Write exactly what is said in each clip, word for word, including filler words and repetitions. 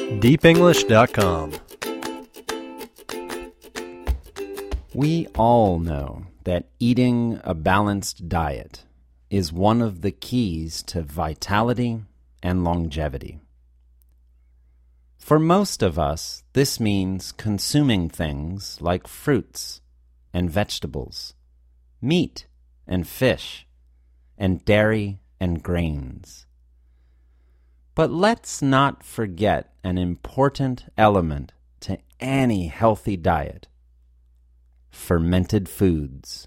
deep english dot com. We all know that eating a balanced diet is one of the keys to vitality and longevity. For most of us, this means consuming things like fruits and vegetables, meat and fish, and dairy and grains. But let's not forget an important element to any healthy diet: fermented foods.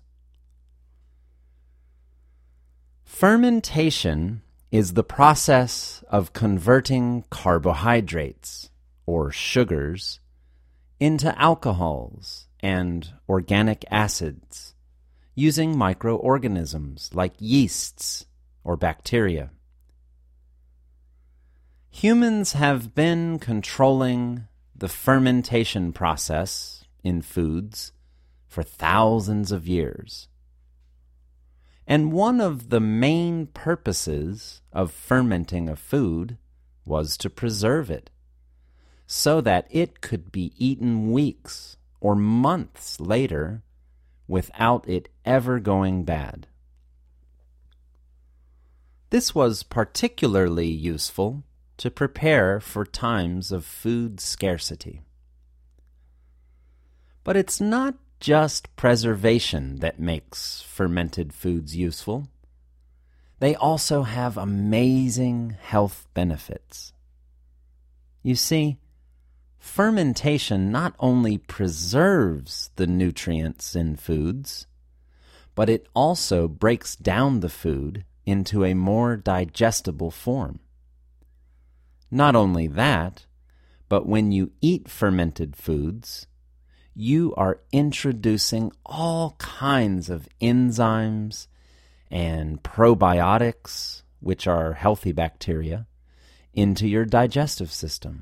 Fermentation is the process of converting carbohydrates, or sugars, into alcohols and organic acids using microorganisms like yeasts or bacteria. Humans have been controlling the fermentation process in foods for thousands of years. And one of the main purposes of fermenting a food was to preserve it, so that it could be eaten weeks or months later without it ever going bad. This was particularly useful to prepare for times of food scarcity. But it's not just preservation that makes fermented foods useful. They also have amazing health benefits. You see, fermentation not only preserves the nutrients in foods, but it also breaks down the food into a more digestible form. Not only that, but when you eat fermented foods, you are introducing all kinds of enzymes and probiotics, which are healthy bacteria, into your digestive system.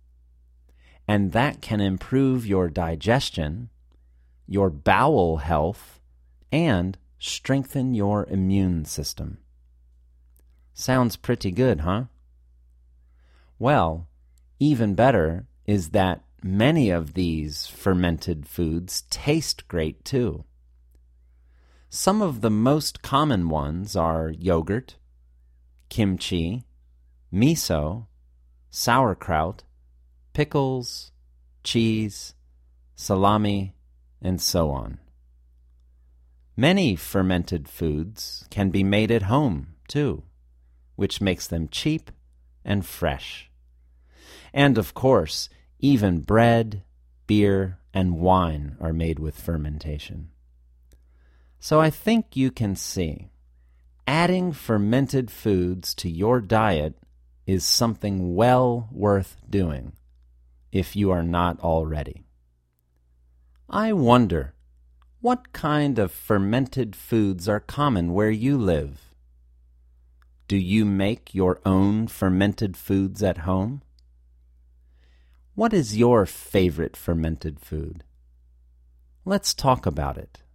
And that can improve your digestion, your bowel health, and strengthen your immune system. Sounds pretty good, huh? Well, even better is that many of these fermented foods taste great too. Some of the most common ones are yogurt, kimchi, miso, sauerkraut, pickles, cheese, salami, and so on. Many fermented foods can be made at home too, which makes them cheap and fresh. And of course, even bread, beer, and wine are made with fermentation. So I think you can see, adding fermented foods to your diet is something well worth doing, if you are not already. I wonder, what kind of fermented foods are common where you live? Do you make your own fermented foods at home? What is your favorite fermented food? Let's talk about it.